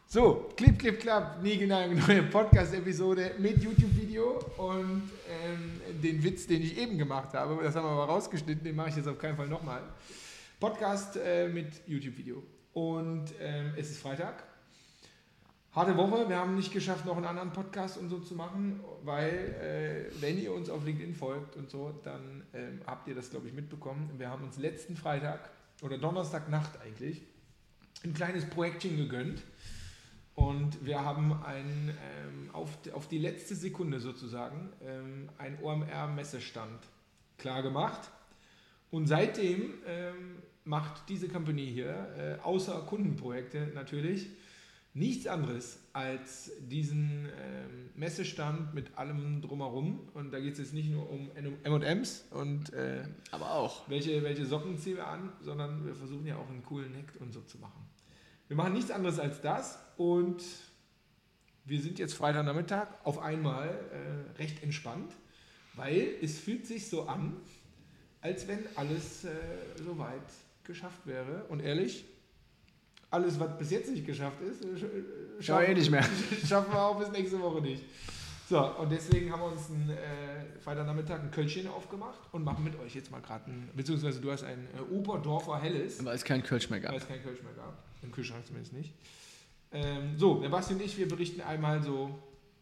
So, Clip, Clip, Klapp, neue Podcast-Episode mit YouTube-Video und den Witz, den ich eben gemacht habe, das haben wir mal rausgeschnitten, den mache ich jetzt auf keinen Fall nochmal. Podcast mit YouTube-Video und es ist Freitag. Harte Woche, wir haben nicht geschafft, noch einen anderen Podcast und so zu machen, weil wenn ihr uns auf LinkedIn folgt und so, dann habt ihr das, glaube ich, mitbekommen. Wir haben uns letzten Freitag oder Donnerstagnacht eigentlich ein kleines Projektchen gegönnt. Und wir haben auf die letzte Sekunde sozusagen einen OMR-Messestand klar gemacht. Und seitdem macht diese Company hier, außer Kundenprojekte natürlich, nichts anderes als diesen Messestand mit allem drumherum. Und da geht es jetzt nicht nur um M&M's und aber auch welche Socken ziehen wir an, sondern wir versuchen ja auch einen coolen Hack und so zu machen. Wir machen nichts anderes als das und wir sind jetzt Freitagnachmittag auf einmal recht entspannt, weil es fühlt sich so an, als wenn alles soweit geschafft wäre. Und ehrlich, alles, was bis jetzt nicht geschafft ist, schaffen wir auch bis nächste Woche nicht. So, und deswegen haben wir uns Freitagnachmittag ein Kölschchen aufgemacht und machen mit euch jetzt mal gerade beziehungsweise du hast ein Oberdorfer Helles. Weil es kein Kölsch mehr gab. Im Kühlschrank zumindest nicht. So, der Basti und ich, wir berichten einmal so,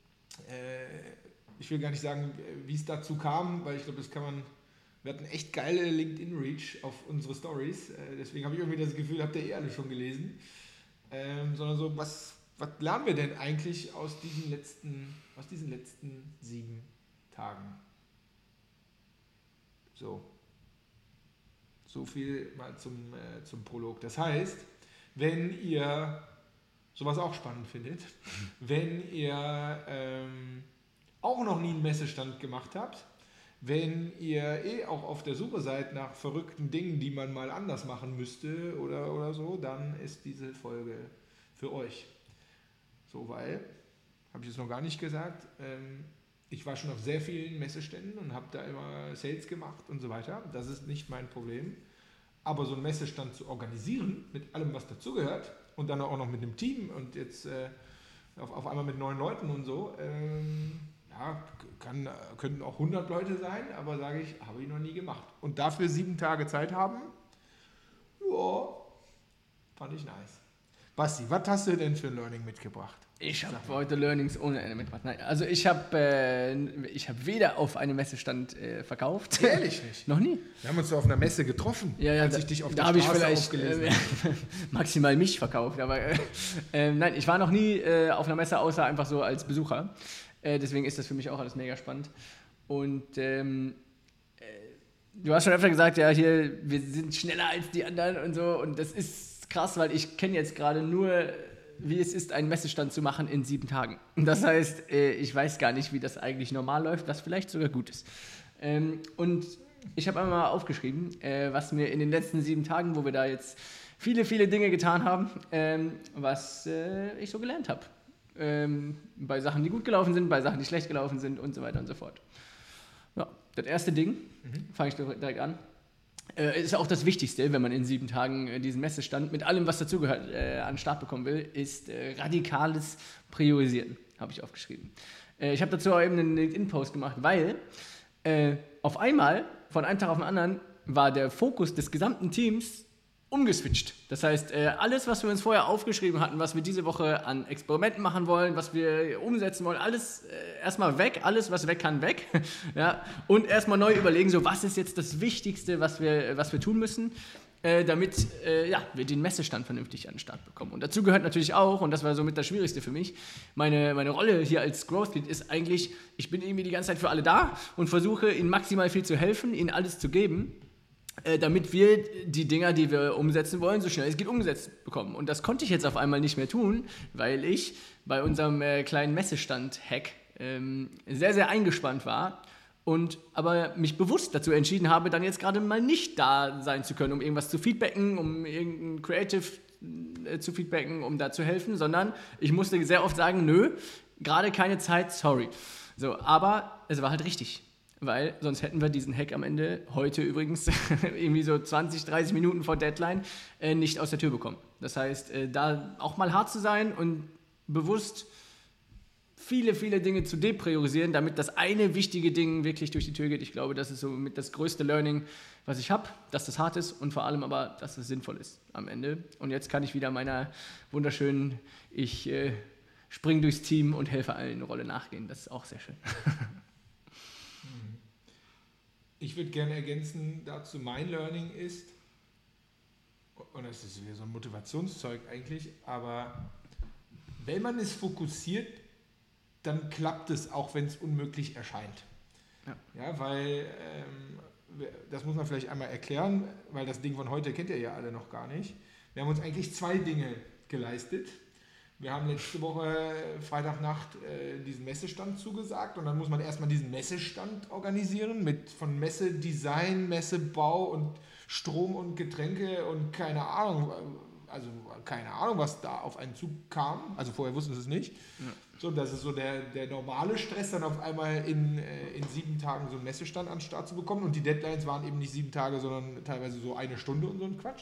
ich will gar nicht sagen, wie es dazu kam, weil ich glaube, wir hatten echt geile LinkedIn-Reach auf unsere Stories, deswegen habe ich irgendwie das Gefühl, habt ihr alle schon gelesen, sondern so, was lernen wir denn eigentlich aus diesen letzten 7 Tagen? So viel mal zum Prolog. Das heißt, wenn ihr sowas auch spannend findet, wenn ihr auch noch nie einen Messestand gemacht habt, wenn ihr auch auf der Suche seid nach verrückten Dingen, die man mal anders machen müsste oder so, dann ist diese Folge für euch. So, weil, habe ich jetzt noch gar nicht gesagt, ich war schon auf sehr vielen Messeständen und habe da immer Sales gemacht und so weiter. Das ist nicht mein Problem. Aber so einen Messestand zu organisieren, mit allem, was dazugehört, und dann auch noch mit einem Team und jetzt auf einmal mit 9 Leuten und so, könnten auch 100 Leute sein, aber sage ich, habe ich noch nie gemacht. Und dafür 7 Tage Zeit haben, ja, fand ich nice. Basti, was hast du denn für ein Learning mitgebracht? Ich habe heute Learnings ohne Ende mitgebracht. Nein, also ich habe weder auf einem Messestand verkauft. Ehrlich nicht? Noch nie. Wir haben uns doch auf einer Messe getroffen, als ich dich auf der Straße aufgelesen habe. Maximal mich verkauft, aber nein, ich war noch nie auf einer Messe, außer einfach so als Besucher. Deswegen ist das für mich auch alles mega spannend. Und du hast schon öfter gesagt, ja, hier, wir sind schneller als die anderen und so. Und das ist krass, weil ich kenne jetzt gerade nur, wie es ist, einen Messestand zu machen in 7 Tagen. Das heißt, ich weiß gar nicht, wie das eigentlich normal läuft, was vielleicht sogar gut ist. Und ich habe einmal aufgeschrieben, was mir in den letzten 7 Tagen, wo wir da jetzt viele, viele Dinge getan haben, was ich so gelernt habe. Bei Sachen, die gut gelaufen sind, bei Sachen, die schlecht gelaufen sind und so weiter und so fort. Ja, das erste Ding, fange ich direkt an, ist auch das Wichtigste, wenn man in 7 Tagen diesen Messestand mit allem, was dazugehört, an den Start bekommen will, ist radikales Priorisieren, habe ich aufgeschrieben. Ich habe dazu auch eben einen LinkedIn-Post gemacht, weil auf einmal, von einem Tag auf den anderen, war der Fokus des gesamten Teams umgeswitcht. Das heißt, alles, was wir uns vorher aufgeschrieben hatten, was wir diese Woche an Experimenten machen wollen, was wir umsetzen wollen, alles erstmal weg, alles, was weg kann, weg. Ja? Und erstmal neu überlegen, so was ist jetzt das Wichtigste, was wir tun müssen, damit wir den Messestand vernünftig an den Start bekommen. Und dazu gehört natürlich auch, und das war somit das Schwierigste für mich, meine Rolle hier als Growth Lead ist eigentlich, ich bin irgendwie die ganze Zeit für alle da und versuche, ihnen maximal viel zu helfen, ihnen alles zu geben, damit wir die Dinger, die wir umsetzen wollen, so schnell es geht umgesetzt bekommen. Und das konnte ich jetzt auf einmal nicht mehr tun, weil ich bei unserem kleinen Messestand-Hack sehr, sehr eingespannt war und aber mich bewusst dazu entschieden habe, dann jetzt gerade mal nicht da sein zu können, um irgendwas zu feedbacken, um irgendein Creative zu feedbacken, um da zu helfen, sondern ich musste sehr oft sagen, nö, gerade keine Zeit, sorry. So, aber es war halt richtig. Weil sonst hätten wir diesen Hack am Ende, heute übrigens, irgendwie so 20, 30 Minuten vor Deadline, nicht aus der Tür bekommen. Das heißt, da auch mal hart zu sein und bewusst viele, viele Dinge zu depriorisieren, damit das eine wichtige Ding wirklich durch die Tür geht. Ich glaube, das ist so mit das größte Learning, was ich habe, dass das hart ist und vor allem aber, dass es sinnvoll ist am Ende. Und jetzt kann ich wieder meiner wunderschönen, ich springe durchs Team und helfe allen Rolle nachgehen. Das ist auch sehr schön. Ich würde gerne ergänzen dazu, mein Learning ist, und das ist wieder so ein Motivationszeug eigentlich, aber wenn man es fokussiert, dann klappt es, auch wenn es unmöglich erscheint. Ja, weil, das muss man vielleicht einmal erklären, weil das Ding von heute kennt ihr ja alle noch gar nicht. Wir haben uns eigentlich 2 Dinge geleistet. Wir haben letzte Woche Freitagnacht diesen Messestand zugesagt und dann muss man erstmal diesen Messestand organisieren von Messedesign, Messebau und Strom und Getränke und keine Ahnung, was da auf einen Zug kam. Also vorher wussten sie es nicht. Ja. So, das ist so der normale Stress, dann auf einmal in 7 Tagen so einen Messestand an den Start zu bekommen. Und die Deadlines waren eben nicht 7 Tage, sondern teilweise so 1 Stunde und so ein Quatsch.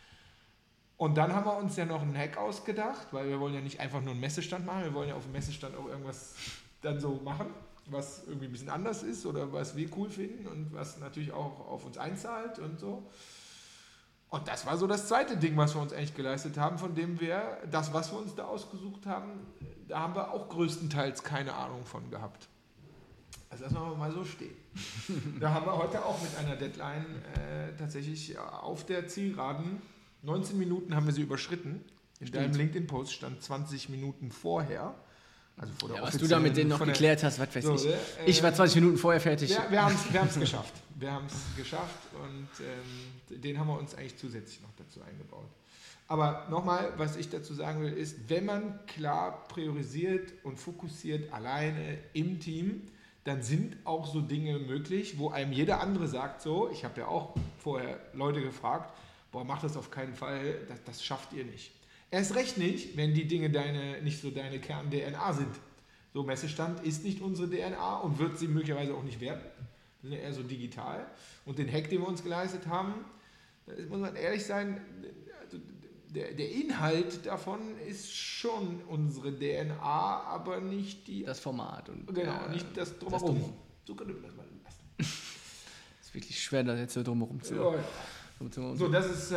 Und dann haben wir uns ja noch einen Hack ausgedacht, weil wir wollen ja nicht einfach nur einen Messestand machen, wir wollen ja auf dem Messestand auch irgendwas dann so machen, was irgendwie ein bisschen anders ist oder was wir cool finden und was natürlich auch auf uns einzahlt und so. Und das war so das zweite Ding, was wir uns eigentlich geleistet haben, von dem wir, das, was wir uns da ausgesucht haben, da haben wir auch größtenteils keine Ahnung von gehabt. Also lassen wir mal so stehen. Da haben wir heute auch mit einer Deadline tatsächlich auf der Zielgeraden 19 Minuten haben wir sie überschritten. In deinem LinkedIn-Post stand 20 Minuten vorher. Also vor der was du da mit denen noch geklärt hast, was weiß so, ich. Ich war 20 Minuten vorher fertig. Wir haben es geschafft. Wir haben es geschafft und den haben wir uns eigentlich zusätzlich noch dazu eingebaut. Aber nochmal, was ich dazu sagen will, ist, wenn man klar priorisiert und fokussiert alleine im Team, dann sind auch so Dinge möglich, wo einem jeder andere sagt, so, ich habe ja auch vorher Leute gefragt, boah, macht das auf keinen Fall, das schafft ihr nicht. Erst recht nicht, wenn die Dinge nicht so deine Kern-DNA sind. So, Messestand ist nicht unsere DNA und wird sie möglicherweise auch nicht werden. Wir sind ja eher so digital. Und den Hack, den wir uns geleistet haben, da muss man ehrlich sein, also der Inhalt davon ist schon unsere DNA, aber nicht das Format. Und genau, nicht das Drumherum. So können wir das mal lassen. Es ist wirklich schwer, da jetzt so drumherum zu... Ja. So, das ist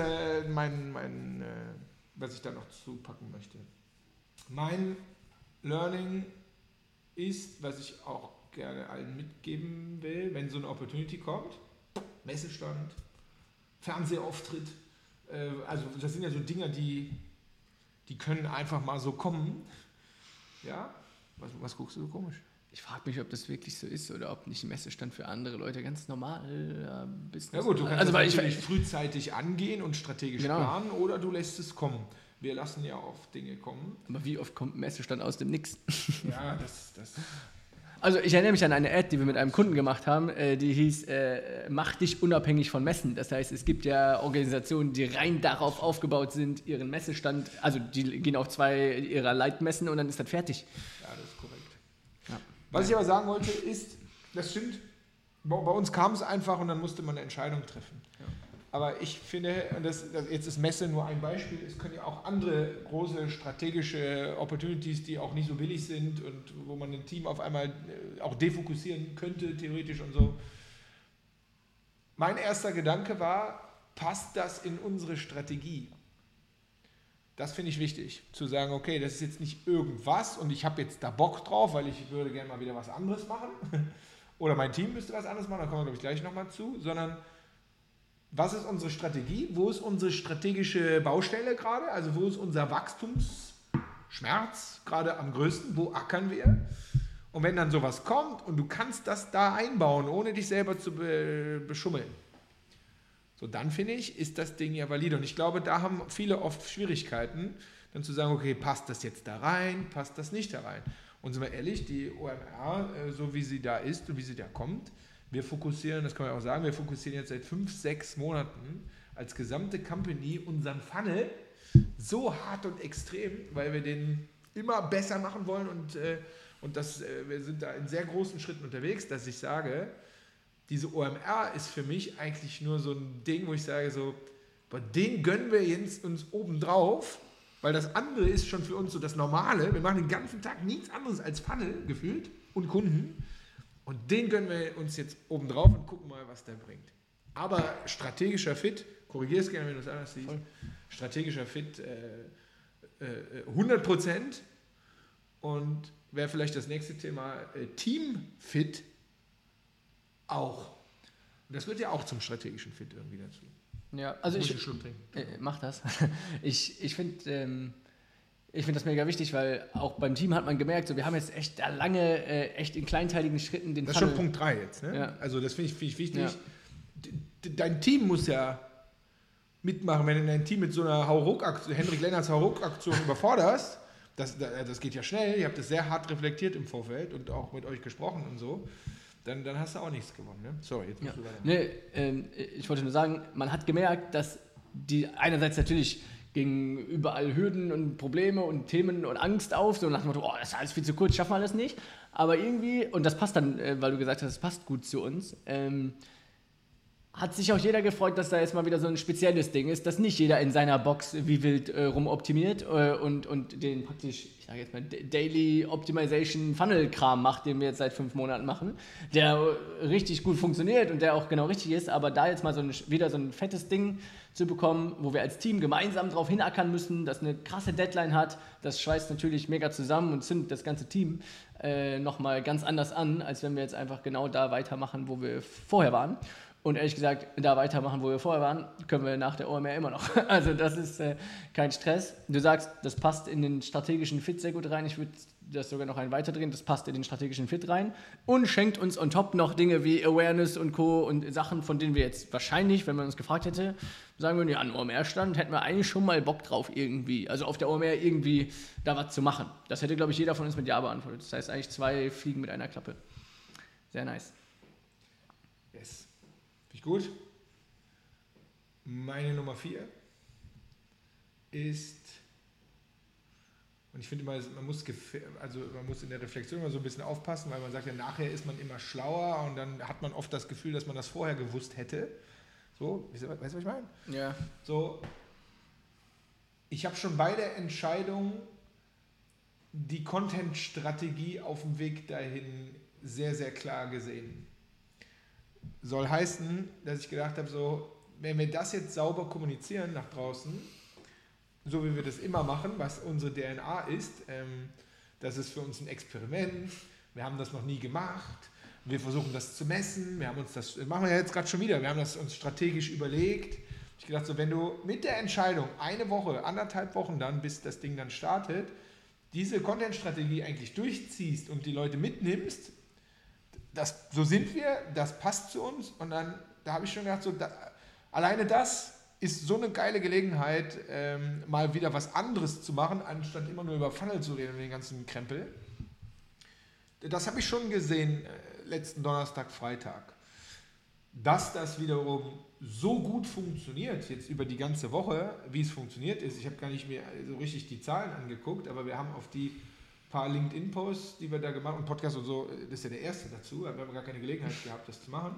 was ich da noch zupacken möchte. Mein Learning ist, was ich auch gerne allen mitgeben will, wenn so eine Opportunity kommt, Messestand, Fernsehauftritt, also das sind ja so Dinger, die können einfach mal so kommen. Ja? Was guckst du so komisch? Ich frage mich, ob das wirklich so ist oder ob nicht ein Messestand für andere Leute ganz normal Business. Ja gut, du kannst das natürlich frühzeitig angehen und strategisch planen oder du lässt es kommen. Wir lassen ja oft Dinge kommen. Aber wie oft kommt ein Messestand aus dem Nix? Ja, das. Also ich erinnere mich an eine Ad, die wir mit einem Kunden gemacht haben, die hieß, mach dich unabhängig von Messen. Das heißt, es gibt ja Organisationen, die rein darauf aufgebaut sind, ihren Messestand, also die gehen auf 2 ihrer Leitmessen und dann ist das fertig. Ja, das ist korrekt. Ja. Was ich aber sagen wollte, ist, das stimmt, bei uns kam es einfach und dann musste man eine Entscheidung treffen. Ja. Aber ich finde, und jetzt ist Messe nur ein Beispiel, es können ja auch andere große strategische Opportunities, die auch nicht so billig sind und wo man ein Team auf einmal auch defokussieren könnte, theoretisch und so. Mein erster Gedanke war, passt das in unsere Strategie? Das finde ich wichtig, zu sagen, okay, das ist jetzt nicht irgendwas und ich habe jetzt da Bock drauf, weil ich würde gerne mal wieder was anderes machen oder mein Team müsste was anderes machen, da kommen wir, glaube ich, gleich nochmal zu, sondern was ist unsere Strategie? Wo ist unsere strategische Baustelle gerade? Also wo ist unser Wachstumsschmerz gerade am größten? Wo ackern wir? Und wenn dann sowas kommt und du kannst das da einbauen, ohne dich selber zu beschummeln, so dann finde ich, ist das Ding ja valide. Und ich glaube, da haben viele oft Schwierigkeiten, dann zu sagen, okay, passt das jetzt da rein, passt das nicht da rein? Und sind wir ehrlich, die OMR, so wie sie da ist und wie sie da kommt, wir fokussieren, das kann man auch sagen, wir fokussieren jetzt seit 5-6 Monaten als gesamte Company unseren Funnel so hart und extrem, weil wir den immer besser machen wollen und wir sind da in sehr großen Schritten unterwegs, dass ich sage, diese OMR ist für mich eigentlich nur so ein Ding, wo ich sage so, den gönnen wir jetzt uns obendrauf, weil das andere ist schon für uns so das Normale. Wir machen den ganzen Tag nichts anderes als Funnel gefühlt und Kunden. Und den gönnen wir uns jetzt oben drauf und gucken mal, was der bringt. Aber strategischer Fit, korrigier es gerne, wenn du es anders siehst, strategischer Fit 100%. Und wäre vielleicht das nächste Thema Teamfit auch. Und das wird ja auch zum strategischen Fit irgendwie dazu. Ja, also ich mach das. Ich finde das mega wichtig, weil auch beim Team hat man gemerkt, so, wir haben jetzt echt lange, echt in kleinteiligen Schritten den Das ist schon Punkt 3 jetzt. Ne? Ja. Also das finde ich wichtig. Ja. Dein Team muss ja mitmachen, wenn du dein Team mit so einer Hauruck-Aktion, Henrik Lennartz Hauruck-Aktion überforderst. Das geht ja schnell. Ihr habt das sehr hart reflektiert im Vorfeld und auch mit euch gesprochen und so. Dann hast du auch nichts gewonnen. Ne? Sorry, jetzt musst du weiter. Ich wollte nur sagen, man hat gemerkt, dass die einerseits natürlich gegen überall Hürden und Probleme und Themen und Angst auf, so nach dem Motto, das ist alles viel zu kurz, schaffen wir alles nicht. Aber irgendwie, und das passt dann, weil du gesagt hast, es passt gut zu uns, hat sich auch jeder gefreut, dass da jetzt mal wieder so ein spezielles Ding ist, dass nicht jeder in seiner Box wie wild rumoptimiert und den praktisch, ich sage jetzt mal, Daily Optimization Funnel-Kram macht, den wir jetzt seit 5 Monaten machen, der richtig gut funktioniert und der auch genau richtig ist, aber da jetzt mal wieder so ein fettes Ding zu bekommen, wo wir als Team gemeinsam drauf hinackern müssen, das eine krasse Deadline hat, das schweißt natürlich mega zusammen und zündet das ganze Team nochmal ganz anders an, als wenn wir jetzt einfach genau da weitermachen, wo wir vorher waren. Und ehrlich gesagt, da weitermachen, wo wir vorher waren, können wir nach der OMR immer noch. Also das ist kein Stress. Du sagst, das passt in den strategischen Fit sehr gut rein. Ich würde das sogar noch einen weiterdrehen. Das passt in den strategischen Fit rein und schenkt uns on top noch Dinge wie Awareness und Co. und Sachen, von denen wir jetzt wahrscheinlich, wenn man uns gefragt hätte, sagen würden, ja, an OMR-Stand hätten wir eigentlich schon mal Bock drauf irgendwie. Also auf der OMR irgendwie da was zu machen. Das hätte, glaube ich, jeder von uns mit Ja beantwortet. Das heißt eigentlich 2 Fliegen mit einer Klappe. Sehr nice. Yes. Finde ich gut. Meine Nummer 4 ist, und ich finde immer, man muss in der Reflexion immer so ein bisschen aufpassen, weil man sagt ja, nachher ist man immer schlauer und dann hat man oft das Gefühl, dass man das vorher gewusst hätte. So, weißt du, was ich meine? Ja. So, ich habe schon bei der Entscheidung die Content-Strategie auf dem Weg dahin sehr, sehr klar gesehen. Soll heißen, dass ich gedacht habe, so, wenn wir das jetzt sauber kommunizieren nach draußen, so wie wir das immer machen, was unsere DNA ist, das ist für uns ein Experiment, wir haben das noch nie gemacht, wir versuchen das zu messen, das machen wir ja jetzt gerade schon wieder, wir haben das uns strategisch überlegt. Ich gedacht, so, wenn du mit der Entscheidung 1 Woche, 1,5 Wochen dann, bis das Ding dann startet, diese Content-Strategie eigentlich durchziehst und die Leute mitnimmst, so sind wir, das passt zu uns und dann, da habe ich schon gedacht, so, alleine das ist so eine geile Gelegenheit, mal wieder was anderes zu machen, anstatt immer nur über Funnel zu reden und den ganzen Krempel. Das habe ich schon gesehen, letzten Donnerstag, Freitag. Dass das wiederum so gut funktioniert, jetzt über die ganze Woche, wie es funktioniert ist, ich habe gar nicht mehr so richtig die Zahlen angeguckt, aber wir haben auf die paar LinkedIn-Posts, die wir da gemacht haben, und Podcast und so, das ist ja der erste dazu, aber wir haben gar keine Gelegenheit gehabt, das zu machen.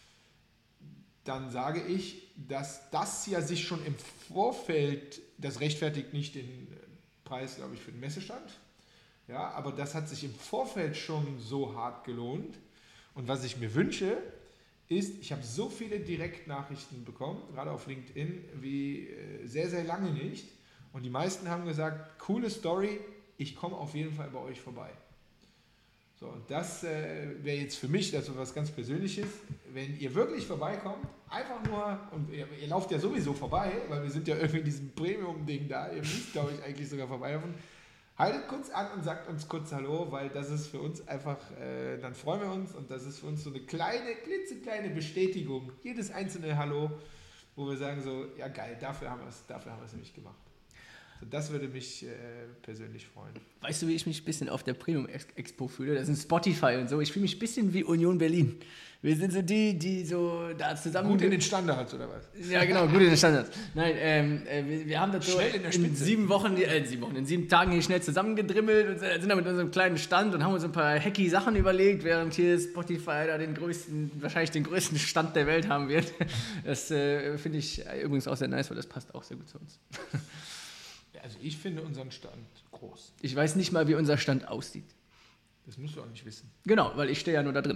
Dann sage ich, dass das ja sich schon im Vorfeld, das rechtfertigt nicht den Preis, glaube ich, für den Messestand, ja, aber das hat sich im Vorfeld schon so hart gelohnt. Und was ich mir wünsche, ist, ich habe so viele Direktnachrichten bekommen, gerade auf LinkedIn, wie sehr, sehr lange nicht. Und die meisten haben gesagt, coole Story, ich komme auf jeden Fall bei euch vorbei. So, und das wäre jetzt für mich, das ist was ganz Persönliches, wenn ihr wirklich vorbeikommt, einfach nur, und ihr lauft ja sowieso vorbei, weil wir sind ja irgendwie in diesem Premium-Ding da, ihr müsst, glaube ich, eigentlich sogar vorbeilaufen. Haltet kurz an und sagt uns kurz Hallo, weil das ist für uns einfach, dann freuen wir uns und das ist für uns so eine kleine, klitzekleine Bestätigung, jedes einzelne Hallo, wo wir sagen so, ja geil, dafür haben wir es nämlich gemacht. So, das würde mich persönlich freuen. Weißt du, wie ich mich ein bisschen auf der Premium Expo fühle? Das sind Spotify und so. Ich fühle mich ein bisschen wie Union Berlin. Wir sind so die so da zusammen... Gut in den Standards, oder was? Ja, genau, gut in den Standards. Nein, wir haben das so in 7 Tagen hier schnell zusammengedrimmelt und sind da mit unserem kleinen Stand und haben uns ein paar hacky Sachen überlegt, während hier Spotify da wahrscheinlich den größten Stand der Welt haben wird. Das finde ich übrigens auch sehr nice, weil das passt auch sehr gut zu uns. Also ich finde unseren Stand groß. Ich weiß nicht mal, wie unser Stand aussieht. Das musst du auch nicht wissen. Genau, weil ich stehe ja nur da drin.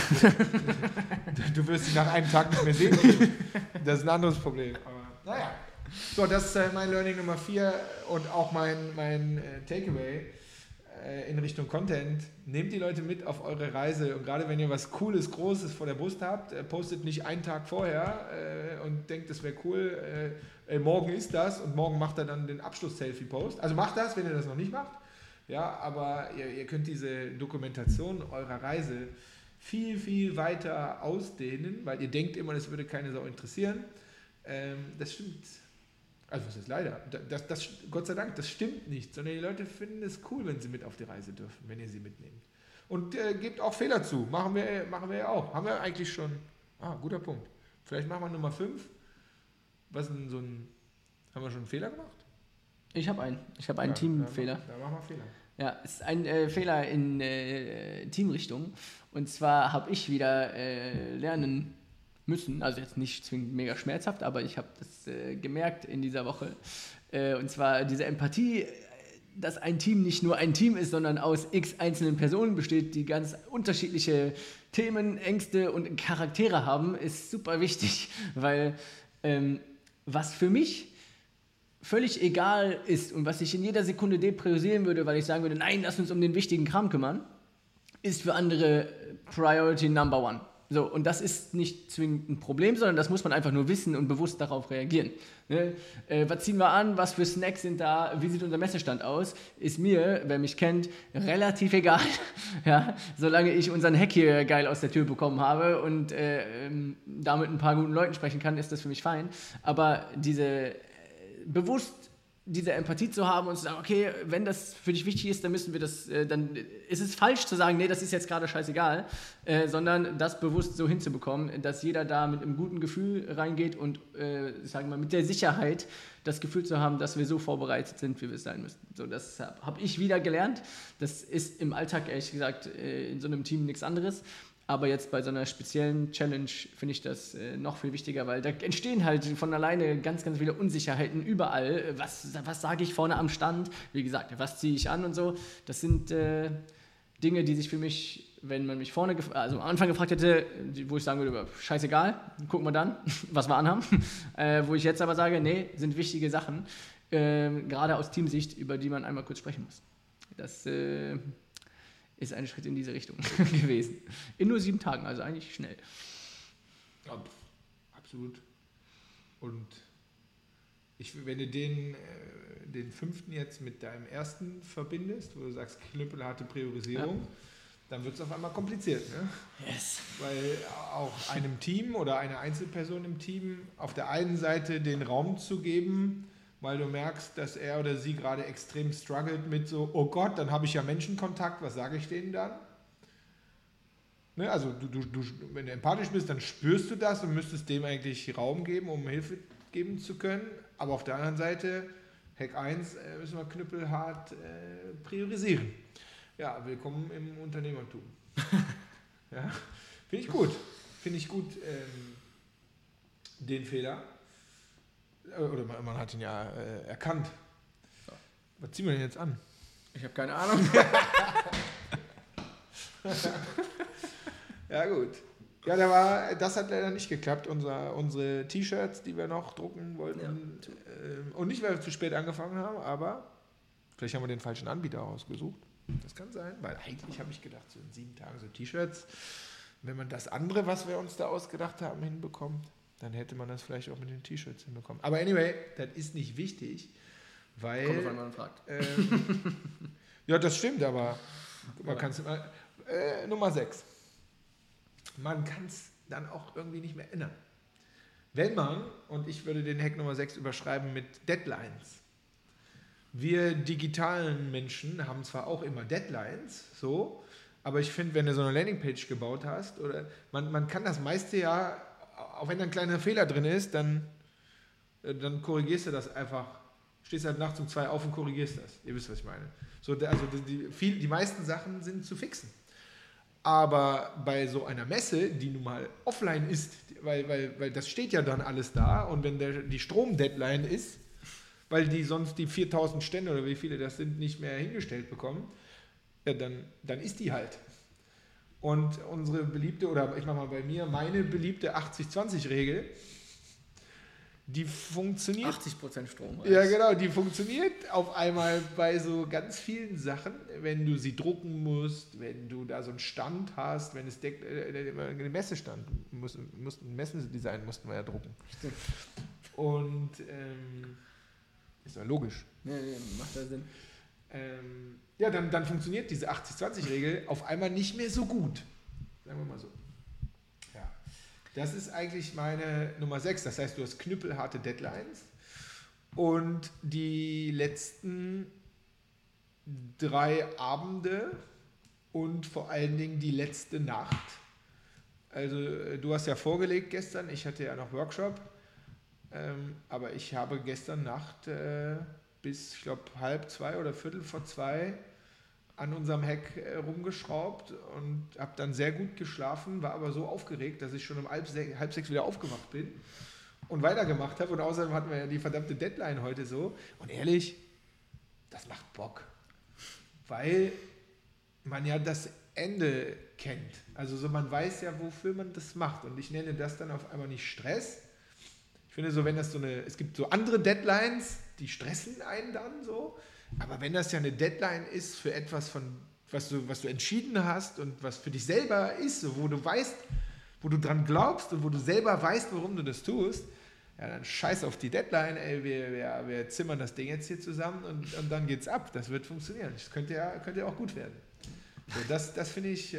Du wirst ihn nach einem Tag nicht mehr sehen. Das ist ein anderes Problem. Aber naja. So, das ist mein Learning Nummer 4 und auch mein Takeaway in Richtung Content. Nehmt die Leute mit auf eure Reise und gerade wenn ihr was Cooles, Großes vor der Brust habt, postet nicht einen Tag vorher und denkt, das wäre cool, morgen ist das und morgen macht er dann den Abschluss-Selfie-Post. Also macht das, wenn ihr das noch nicht macht. Ja, aber ihr könnt diese Dokumentation eurer Reise viel, viel weiter ausdehnen, weil ihr denkt immer, das würde keine Sau interessieren. Das stimmt. Also das ist leider. Das, Gott sei Dank, das stimmt nicht, sondern die Leute finden es cool, wenn sie mit auf die Reise dürfen, wenn ihr sie mitnehmt. Und gebt auch Fehler zu. Machen wir ja auch. Haben wir eigentlich schon. Guter Punkt. Vielleicht machen wir Nummer 5. Was denn haben wir schon einen Fehler gemacht? Ich habe einen. Ich habe einen Teamfehler. Da machen wir Fehler. Ja, es ist ein Fehler in Teamrichtung. Und zwar habe ich wieder lernen müssen, also jetzt nicht zwingend mega schmerzhaft, aber ich habe das gemerkt in dieser Woche. Und zwar diese Empathie, dass ein Team nicht nur ein Team ist, sondern aus x einzelnen Personen besteht, die ganz unterschiedliche Themen, Ängste und Charaktere haben, ist super wichtig, weil was für mich völlig egal ist und was ich in jeder Sekunde depriorisieren würde, weil ich sagen würde, nein, lass uns um den wichtigen Kram kümmern, ist für andere Priority Number One. So, und das ist nicht zwingend ein Problem, sondern das muss man einfach nur wissen und bewusst darauf reagieren. Ne? Was ziehen wir an? Was für Snacks sind da? Wie sieht unser Messestand aus? Ist mir, wer mich kennt, relativ egal. Ja? Solange ich unseren Hack hier geil aus der Tür bekommen habe und damit ein paar guten Leuten sprechen kann, ist das für mich fein. Aber bewusst diese Empathie zu haben und zu sagen, okay, wenn das für dich wichtig ist, dann müssen wir das, dann ist es falsch zu sagen, nee, das ist jetzt gerade scheißegal, sondern das bewusst so hinzubekommen, dass jeder da mit einem guten Gefühl reingeht und, sagen wir mal, mit der Sicherheit das Gefühl zu haben, dass wir so vorbereitet sind, wie wir es sein müssen. So, das habe ich wieder gelernt. Das ist im Alltag, ehrlich gesagt, in so einem Team nichts anderes. Aber jetzt bei so einer speziellen Challenge finde ich das noch viel wichtiger, weil da entstehen halt von alleine ganz, ganz viele Unsicherheiten überall. Was sage ich vorne am Stand? Wie gesagt, was ziehe ich an und so. Das sind Dinge, die sich für mich, wenn man mich vorne, am Anfang gefragt hätte, wo ich sagen würde, scheißegal, gucken wir dann, was wir anhaben. Wo ich jetzt aber sage, nee, sind wichtige Sachen, gerade aus Teamsicht, über die man einmal kurz sprechen muss. Das ist ein Schritt in diese Richtung gewesen. In nur 7 Tagen, also eigentlich schnell. Ja, absolut. Und wenn du den 5. jetzt mit deinem ersten verbindest, wo du sagst, knüppelharte Priorisierung, dann wird es auf einmal kompliziert. Ne? Yes. Weil auch einem Team oder einer Einzelperson im Team auf der einen Seite den Raum zu geben, weil du merkst, dass er oder sie gerade extrem struggelt mit so, oh Gott, dann habe ich ja Menschenkontakt, was sage ich denen dann? Ne, also wenn du empathisch bist, dann spürst du das und müsstest dem eigentlich Raum geben, um Hilfe geben zu können. Aber auf der anderen Seite, Hack 1, müssen wir knüppelhart priorisieren. Ja, willkommen im Unternehmertum. Ja, finde ich gut, den Fehler. Oder man hat ihn ja erkannt. So. Was ziehen wir denn jetzt an? Ich habe keine Ahnung. Ja gut. Ja, das hat leider nicht geklappt. Unsere T-Shirts, die wir noch drucken wollten. Ja. Und nicht, weil wir zu spät angefangen haben, aber vielleicht haben wir den falschen Anbieter ausgesucht. Das kann sein, weil eigentlich habe ich gedacht, so in 7 Tagen so T-Shirts, wenn man das andere, was wir uns da ausgedacht haben, hinbekommt, dann hätte man das vielleicht auch mit den T-Shirts hinbekommen. Aber anyway, das ist nicht wichtig, weil... Kommt, wenn man fragt. Ja, das stimmt, aber man kann es... Nummer 6. Man kann es dann auch irgendwie nicht mehr ändern. Wenn man, und ich würde den Hack Nummer 6 überschreiben mit Deadlines. Wir digitalen Menschen haben zwar auch immer Deadlines, so, aber ich finde, wenn du so eine Landingpage gebaut hast, oder man kann das meiste ja, auch wenn da ein kleiner Fehler drin ist, dann korrigierst du das einfach. Stehst halt nachts um 2 auf und korrigierst das. Ihr wisst, was ich meine. So, also die meisten Sachen sind zu fixen. Aber bei so einer Messe, die nun mal offline ist, weil das steht ja dann alles da, und wenn die Strom-Deadline ist, weil die sonst die 4000 Stände oder wie viele das sind, nicht mehr hingestellt bekommen, ja, dann ist die halt. Und unsere beliebte, oder ich mache mal bei mir, meine beliebte 80-20-Regel, die funktioniert. 80% Strom. Ja, genau, die funktioniert auf einmal bei so ganz vielen Sachen, wenn du sie drucken musst, wenn du da so einen Stand hast, wenn es einen Messestand, ein Messendesign mussten wir ja drucken. Stimmt. Und ist ja logisch. Ja, macht ja Sinn. Ja, dann funktioniert diese 80-20-Regel auf einmal nicht mehr so gut. Sagen wir mal so. Ja. Das ist eigentlich meine Nummer 6. Das heißt, du hast knüppelharte Deadlines und die letzten 3 Abende und vor allen Dingen die letzte Nacht. Also du hast ja vorgelegt gestern, ich hatte ja noch Workshop, aber ich habe gestern Nacht bis, ich glaube, 1:30 oder 1:45 an unserem Heck rumgeschraubt und habe dann sehr gut geschlafen, war aber so aufgeregt, dass ich schon um 5:30 wieder aufgewacht bin und weitergemacht habe. Und außerdem hatten wir ja die verdammte Deadline heute so. Und ehrlich, das macht Bock, weil man ja das Ende kennt. Also so, man weiß ja, wofür man das macht. Und ich nenne das dann auf einmal nicht Stress. Ich finde so, wenn das es gibt so andere Deadlines, die stressen einen dann so. Aber wenn das ja eine Deadline ist für etwas, was du entschieden hast und was für dich selber ist, so, wo du weißt, wo du dran glaubst und wo du selber weißt, warum du das tust, ja, dann scheiß auf die Deadline, ey, wir zimmern das Ding jetzt hier zusammen und dann geht's ab. Das wird funktionieren. Das könnte ja auch gut werden. So, das finde ich,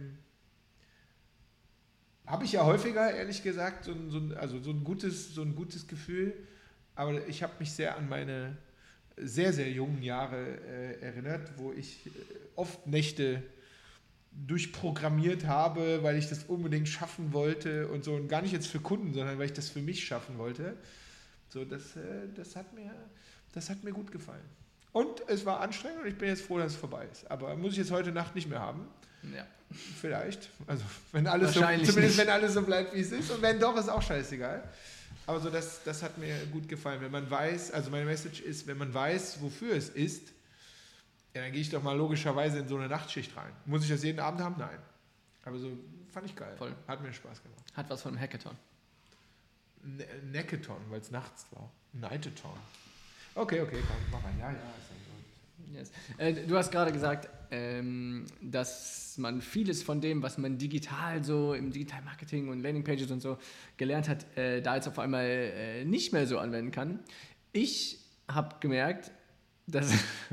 habe ich ja häufiger, ehrlich gesagt, so ein gutes Gefühl. Aber ich habe mich sehr an meine sehr, sehr jungen Jahre erinnert, wo ich oft Nächte durchprogrammiert habe, weil ich das unbedingt schaffen wollte und so. Und gar nicht jetzt für Kunden, sondern weil ich das für mich schaffen wollte. So, das hat mir gut gefallen. Und es war anstrengend und ich bin jetzt froh, dass es vorbei ist. Aber muss ich jetzt heute Nacht nicht mehr haben. Ja. Vielleicht. Also wenn alles wenn alles so bleibt, wie es ist. Und wenn doch, ist auch scheißegal. Aber so, das hat mir gut gefallen. Wenn man weiß, also meine Message ist, wenn man weiß, wofür es ist, ja, dann gehe ich doch mal logischerweise in so eine Nachtschicht rein. Muss ich das jeden Abend haben? Nein. Aber so fand ich geil. Voll. Hat mir Spaß gemacht. Hat was von einem Hackathon. Neckathon, weil es nachts war. Nightathon. Okay, komm, mach mal. Ja, ist dann gut. Yes. Du hast gerade gesagt, dass man vieles von dem, was man digital so im Digital-Marketing und Landingpages und so gelernt hat, da jetzt auf einmal nicht mehr so anwenden kann. Ich habe gemerkt, dass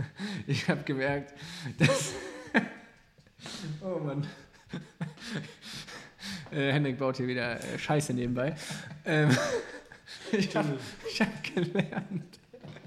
oh Mann. Henrik baut hier wieder Scheiße nebenbei. Ich habe gelernt,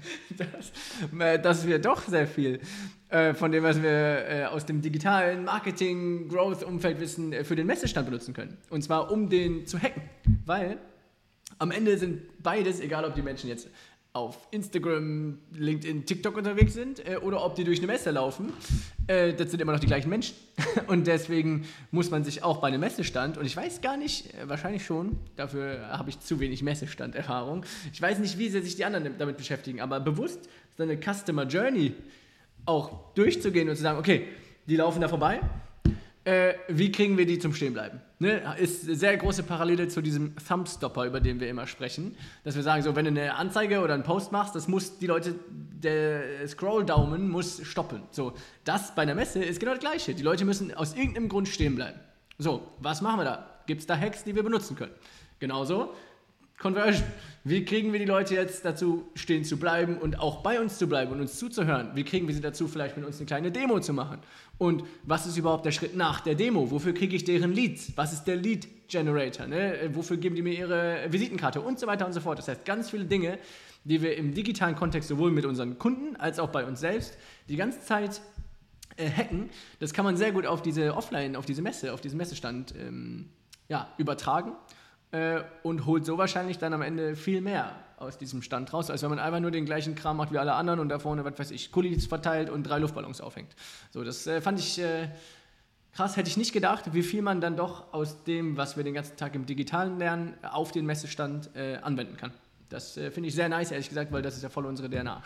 dass wir doch sehr viel von dem, was wir aus dem digitalen Marketing, Growth-Umfeld wissen, für den Messestand benutzen können. Und zwar, um den zu hacken. Weil am Ende sind beides, egal ob die Menschen jetzt auf Instagram, LinkedIn, TikTok unterwegs sind oder ob die durch eine Messe laufen, das sind immer noch die gleichen Menschen. Und deswegen muss man sich auch bei einem Messestand, und ich weiß gar nicht, wahrscheinlich schon, dafür habe ich zu wenig Messestand-Erfahrung, ich weiß nicht, wie sehr sich die anderen damit beschäftigen, aber bewusst so eine Customer Journey auch durchzugehen und zu sagen, okay, die laufen da vorbei, wie kriegen wir die zum Stehenbleiben? Ne? Ist sehr große Parallele zu diesem Thumbstopper, über den wir immer sprechen, dass wir sagen, so, wenn du eine Anzeige oder einen Post machst, das muss die Leute, der Scroll-Daumen muss stoppen. So, das bei einer Messe ist genau das Gleiche. Die Leute müssen aus irgendeinem Grund stehen bleiben. So, was machen wir da? Gibt es da Hacks, die wir benutzen können? Genauso Conversion. Wie kriegen wir die Leute jetzt dazu, stehen zu bleiben und auch bei uns zu bleiben und uns zuzuhören? Wie kriegen wir sie dazu, vielleicht mit uns eine kleine Demo zu machen? Und was ist überhaupt der Schritt nach der Demo? Wofür kriege ich deren Leads? Was ist der Lead Generator? Ne? Wofür geben die mir ihre Visitenkarte? Und so weiter und so fort. Das heißt, ganz viele Dinge, die wir im digitalen Kontext sowohl mit unseren Kunden als auch bei uns selbst die ganze Zeit hacken, das kann man sehr gut auf diese Offline, auf diese Messe, auf diesen Messestand übertragen. Und holt so wahrscheinlich dann am Ende viel mehr aus diesem Stand raus, als wenn man einfach nur den gleichen Kram macht wie alle anderen und da vorne, was weiß ich, Kulis verteilt und 3 Luftballons aufhängt. So, das fand ich krass, hätte ich nicht gedacht, wie viel man dann doch aus dem, was wir den ganzen Tag im Digitalen lernen, auf den Messestand anwenden kann. Das finde ich sehr nice, ehrlich gesagt, weil das ist ja voll unsere DNA.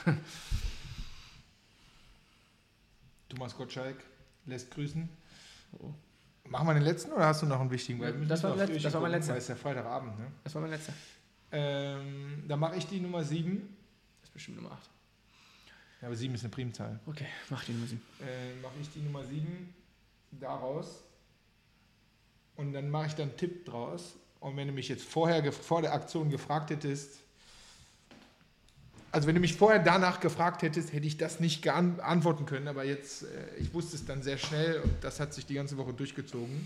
Thomas Gottschalk lässt grüßen. Oh. Machen wir den letzten oder hast du noch einen wichtigen? Das war mein letzter. Das ist ja Freitagabend, ne? Das war mein letzter. Dann mache ich die Nummer 7. Das ist bestimmt Nummer 8. Ja, aber 7 ist eine Primzahl. Okay, mach die Nummer 7. Mache ich die Nummer 7 daraus und dann mache ich dann einen Tipp draus. Und wenn du mich jetzt vor der Aktion gefragt hättest, also wenn du mich vorher danach gefragt hättest, hätte ich das nicht antworten können, aber jetzt, ich wusste es dann sehr schnell und das hat sich die ganze Woche durchgezogen.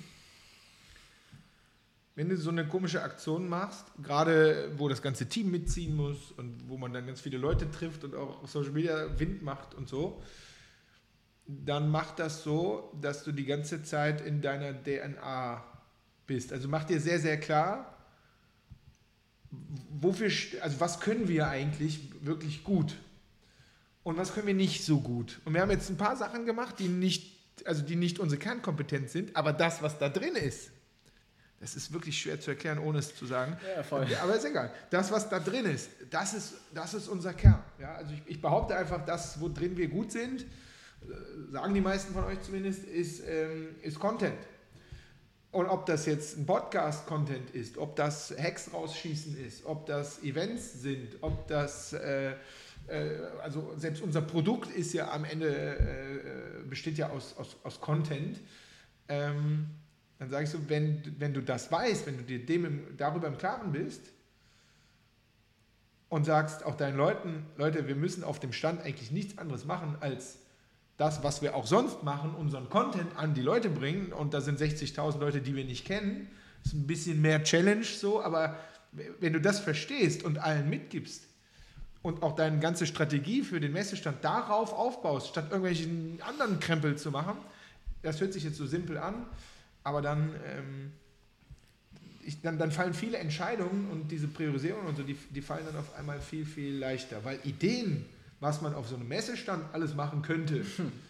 Wenn du so eine komische Aktion machst, gerade wo das ganze Team mitziehen muss und wo man dann ganz viele Leute trifft und auch auf Social Media Wind macht und so, dann mach das so, dass du die ganze Zeit in deiner DNA bist. Also mach dir sehr, sehr klar, was können wir eigentlich wirklich gut und was können wir nicht so gut. Und wir haben jetzt ein paar Sachen gemacht, die nicht unsere Kernkompetenz sind, aber das, was da drin ist, das ist wirklich schwer zu erklären, ohne es zu sagen. Ja, voll. Aber ist egal. Das, was da drin ist, das ist unser Kern. Ja, also ich behaupte einfach, das, wo drin wir gut sind, sagen die meisten von euch zumindest, ist Content. Und ob das jetzt ein Podcast-Content ist, ob das Hacks rausschießen ist, ob das Events sind, ob das, also selbst unser Produkt ist ja am Ende, besteht ja aus Content. Dann sage ich so, wenn du das weißt, wenn du dir darüber im Klaren bist und sagst auch deinen Leuten, Leute, wir müssen auf dem Stand eigentlich nichts anderes machen als das, was wir auch sonst machen, unseren Content an die Leute bringen und da sind 60.000 Leute, die wir nicht kennen, ist ein bisschen mehr Challenge so, aber wenn du das verstehst und allen mitgibst und auch deine ganze Strategie für den Messestand darauf aufbaust, statt irgendwelchen anderen Krempel zu machen, das hört sich jetzt so simpel an, aber dann fallen viele Entscheidungen und diese Priorisierung und so, die fallen dann auf einmal viel, viel leichter, weil Ideen, was man auf so einem Messestand alles machen könnte,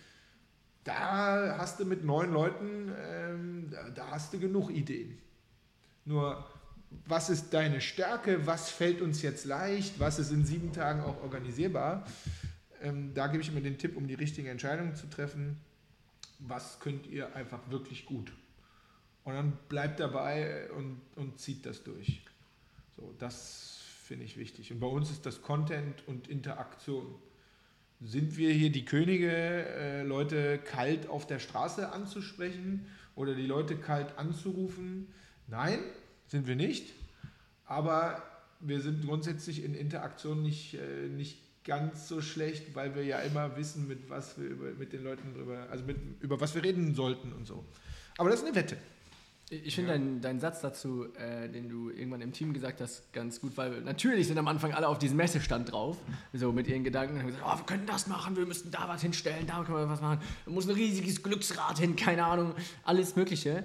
da hast du mit 9 Leuten, da hast du genug Ideen. Nur, was ist deine Stärke, was fällt uns jetzt leicht, was ist in 7 Tagen auch organisierbar, da gebe ich immer den Tipp, um die richtigen Entscheidungen zu treffen, was könnt ihr einfach wirklich gut. Und dann bleibt dabei und zieht das durch. So, das finde ich wichtig. Und bei uns ist das Content und Interaktion. Sind wir hier die Könige, Leute kalt auf der Straße anzusprechen oder die Leute kalt anzurufen? Nein, sind wir nicht. Aber wir sind grundsätzlich in Interaktion nicht ganz so schlecht, weil wir ja immer wissen, mit was wir mit den Leuten über was wir reden sollten und so. Aber das ist eine Wette. Ich finde deinen Satz dazu, den du irgendwann im Team gesagt hast, ganz gut, weil natürlich sind am Anfang alle auf diesen Messestand drauf, so mit ihren Gedanken, und haben gesagt, wir können das machen, wir müssten da was hinstellen, da können wir was machen, da muss ein riesiges Glücksrad hin, keine Ahnung, alles Mögliche.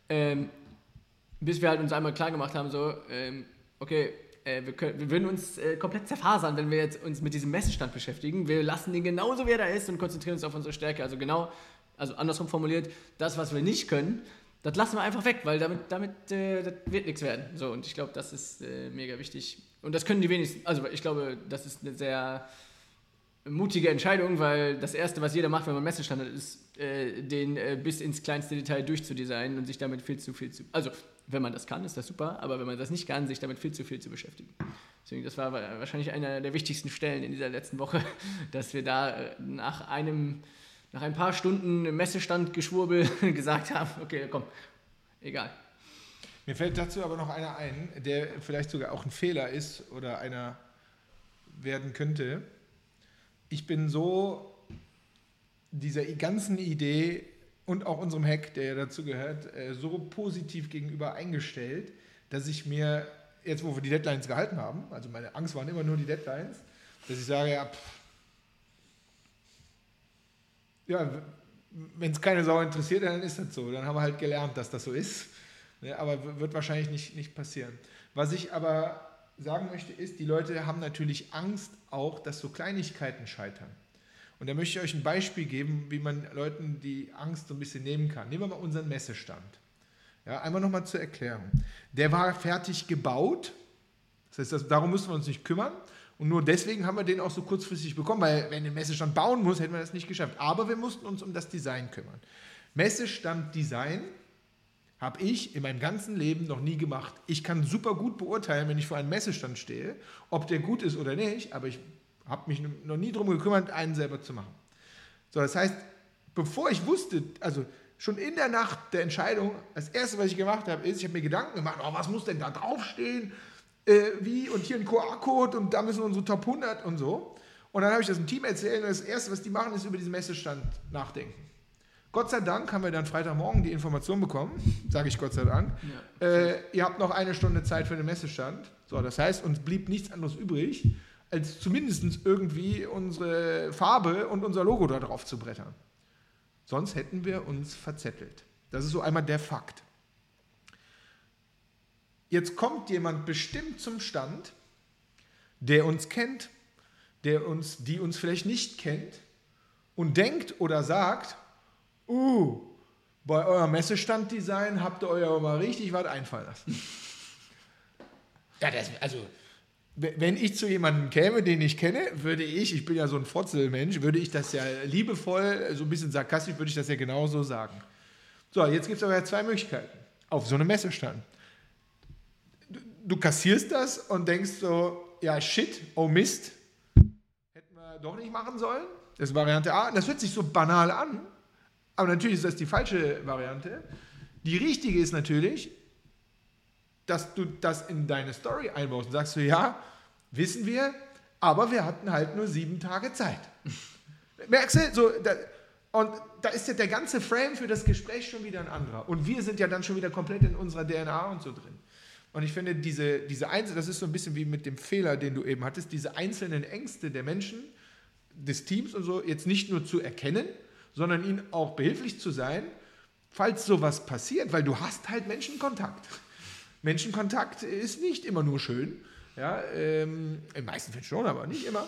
Bis wir halt uns einmal klar gemacht haben, so, okay, wir würden uns komplett zerfasern, wenn wir jetzt uns mit diesem Messestand beschäftigen. Wir lassen den genauso, wie er da ist und konzentrieren uns auf unsere Stärke. Also andersrum formuliert, das, was wir nicht können, das lassen wir einfach weg, weil damit das wird nichts werden. So, und ich glaube, das ist mega wichtig. Und das können die wenigsten, also ich glaube, das ist eine sehr mutige Entscheidung, weil das Erste, was jeder macht, wenn man Messestand hat, ist, den bis ins kleinste Detail durchzudesignen und sich damit viel zu... Also, wenn man das kann, ist das super, aber wenn man das nicht kann, sich damit viel zu beschäftigen. Deswegen, das war wahrscheinlich einer der wichtigsten Stellen in dieser letzten Woche, dass wir da nach ein paar Stunden Messestand-Geschwurbel gesagt haben, okay, komm, egal. Mir fällt dazu aber noch einer ein, der vielleicht sogar auch ein Fehler ist oder einer werden könnte. Ich bin so dieser ganzen Idee und auch unserem Hack, der ja dazu gehört, so positiv gegenüber eingestellt, dass ich mir, jetzt wo wir die Deadlines gehalten haben, also meine Angst waren immer nur die Deadlines, dass ich sage, wenn es keine Sau interessiert, dann ist das so. Dann haben wir halt gelernt, dass das so ist. Ja, aber wird wahrscheinlich nicht passieren. Was ich aber sagen möchte, ist, die Leute haben natürlich Angst auch, dass so Kleinigkeiten scheitern. Und da möchte ich euch ein Beispiel geben, wie man Leuten die Angst so ein bisschen nehmen kann. Nehmen wir mal unseren Messestand. Ja, einmal nochmal zur Erklärung. Der war fertig gebaut. Das heißt, darum müssen wir uns nicht kümmern. Und nur deswegen haben wir den auch so kurzfristig bekommen, weil wenn der Messestand bauen muss, hätten wir das nicht geschafft. Aber wir mussten uns um das Design kümmern. Messestand-Design habe ich in meinem ganzen Leben noch nie gemacht. Ich kann super gut beurteilen, wenn ich vor einem Messestand stehe, ob der gut ist oder nicht, aber ich habe mich noch nie darum gekümmert, einen selber zu machen. So, das heißt, bevor ich wusste, also schon in der Nacht der Entscheidung, das Erste, was ich gemacht habe, ist, ich habe mir Gedanken gemacht, was muss denn da draufstehen, wie und hier ein QR-Code und da müssen unsere Top 100 und so. Und dann habe ich das im Team erzählt und das Erste, was die machen, ist über diesen Messestand nachdenken. Gott sei Dank haben wir dann Freitagmorgen die Information bekommen, sage ich Gott sei Dank, ihr habt noch 1 Stunde Zeit für den Messestand. So, das heißt, uns blieb nichts anderes übrig, als zumindest irgendwie unsere Farbe und unser Logo da drauf zu brettern. Sonst hätten wir uns verzettelt. Das ist so einmal der Fakt. Jetzt kommt jemand bestimmt zum Stand, der uns kennt, die uns vielleicht nicht kennt und denkt oder sagt, bei eurem Messestanddesign habt ihr euch aber mal richtig was einfallen lassen. Ja, wenn ich zu jemandem käme, den ich kenne, ich bin ja so ein Fotzelmensch, würde ich das ja liebevoll, so ein bisschen sarkastisch, würde ich das ja genauso sagen. So, jetzt gibt es aber ja 2 Möglichkeiten auf so einem Messestand. Du kassierst das und denkst so, ja shit, oh Mist, hätten wir doch nicht machen sollen. Das ist Variante A. Das hört sich so banal an, aber natürlich ist das die falsche Variante. Die richtige ist natürlich, dass du das in deine Story einbaust und sagst du, ja, wissen wir, aber wir hatten halt nur 7 Tage Zeit. Merkst du? Und da ist ja der ganze Frame für das Gespräch schon wieder ein anderer. Und wir sind ja dann schon wieder komplett in unserer DNA und so drin. Und ich finde, das ist so ein bisschen wie mit dem Fehler, den du eben hattest, diese einzelnen Ängste der Menschen, des Teams und so, jetzt nicht nur zu erkennen, sondern ihnen auch behilflich zu sein, falls sowas passiert, weil du hast halt Menschenkontakt. Menschenkontakt ist nicht immer nur schön, ja, in meisten Fällen schon, aber nicht immer.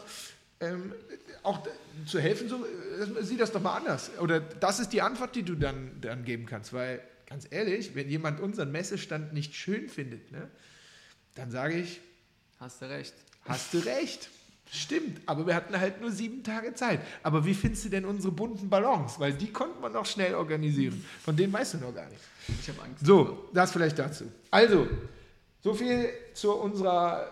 Auch zu helfen, sieh das doch mal anders. Oder das ist die Antwort, die du dann geben kannst, weil ganz ehrlich, wenn jemand unseren Messestand nicht schön findet, ne, dann sage ich, hast du recht. Hast du recht. Stimmt, aber wir hatten halt nur 7 Tage Zeit. Aber wie findest du denn unsere bunten Ballons? Weil die konnte man noch schnell organisieren. Von denen weißt du noch gar nicht. Ich habe Angst. So, das vielleicht dazu. Also, so viel zu unserem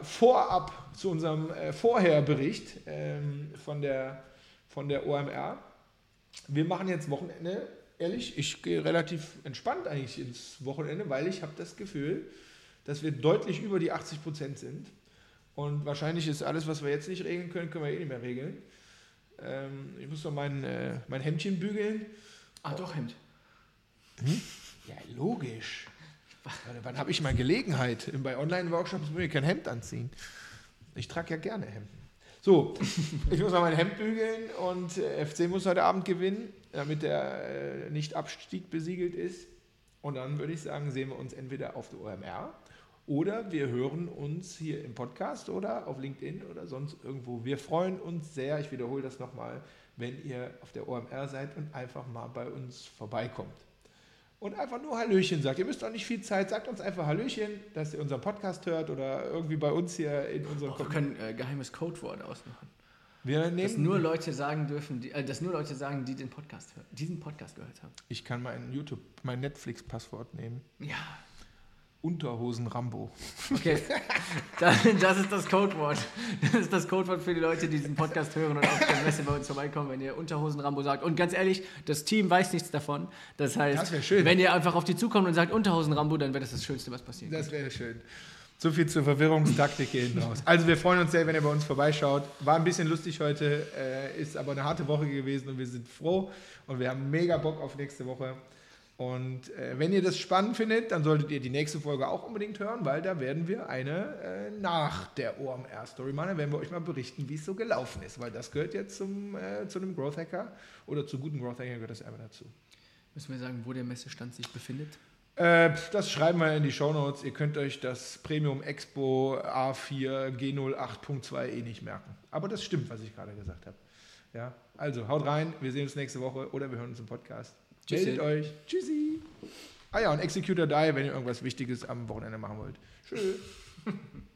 Vorherbericht von der OMR. Wir machen jetzt Wochenende. Ehrlich, ich gehe relativ entspannt eigentlich ins Wochenende, weil ich habe das Gefühl, dass wir deutlich über die 80% sind. Und wahrscheinlich ist alles, was wir jetzt nicht regeln können, können wir eh nicht mehr regeln. Ich muss noch mein Hemdchen bügeln. Doch, Hemd. Ja, logisch. Wann habe ich mal Gelegenheit? Bei Online-Workshops muss ich kein Hemd anziehen. Ich trage ja gerne Hemden. So, ich muss noch mein Hemd bügeln und FC muss heute Abend gewinnen, damit der Nicht-Abstieg besiegelt ist. Und dann würde ich sagen, sehen wir uns entweder auf der OMR oder wir hören uns hier im Podcast oder auf LinkedIn oder sonst irgendwo. Wir freuen uns sehr, ich wiederhole das nochmal, wenn ihr auf der OMR seid und einfach mal bei uns vorbeikommt. Und einfach nur Hallöchen sagt. Ihr müsst auch nicht viel Zeit, sagt uns einfach Hallöchen, dass ihr unseren Podcast hört oder irgendwie bei uns hier in unserem Wir können geheimes Codewort ausmachen. Dass nur Leute sagen dürfen, die diesen Podcast gehört haben. Ich kann mein Netflix-Passwort nehmen. Ja. Unterhosen Rambo. Okay, das ist das Codewort. Das ist das Codewort für die Leute, die diesen Podcast hören und auf der Messe bei uns vorbeikommen, wenn ihr Unterhosen Rambo sagt. Und ganz ehrlich, das Team weiß nichts davon. Das heißt, wenn ihr einfach auf die zukommt und sagt Unterhosen Rambo, dann wäre das Schönste, was passiert. Das wäre schön. So viel zur Verwirrungstaktik hier hinten raus. Also wir freuen uns sehr, wenn ihr bei uns vorbeischaut. War ein bisschen lustig heute, ist aber eine harte Woche gewesen und wir sind froh und wir haben mega Bock auf nächste Woche. Und wenn ihr das spannend findet, dann solltet ihr die nächste Folge auch unbedingt hören, weil da werden wir eine nach der OMR-Story machen. Da werden wir euch mal berichten, wie es so gelaufen ist, weil das gehört jetzt zu einem Growth Hacker oder zu guten Growth Hacker gehört das einfach dazu. Müssen wir sagen, wo der Messestand sich befindet? Das schreiben wir in die Shownotes. Ihr könnt euch das Premium Expo A4 G08.2 nicht merken. Aber das stimmt, was ich gerade gesagt habe. Ja, also haut rein, wir sehen uns nächste Woche oder wir hören uns im Podcast. Tschüssi. Meldet euch. Tschüssi. Ah ja, und Executor Die, wenn ihr irgendwas Wichtiges am Wochenende machen wollt. Tschüss.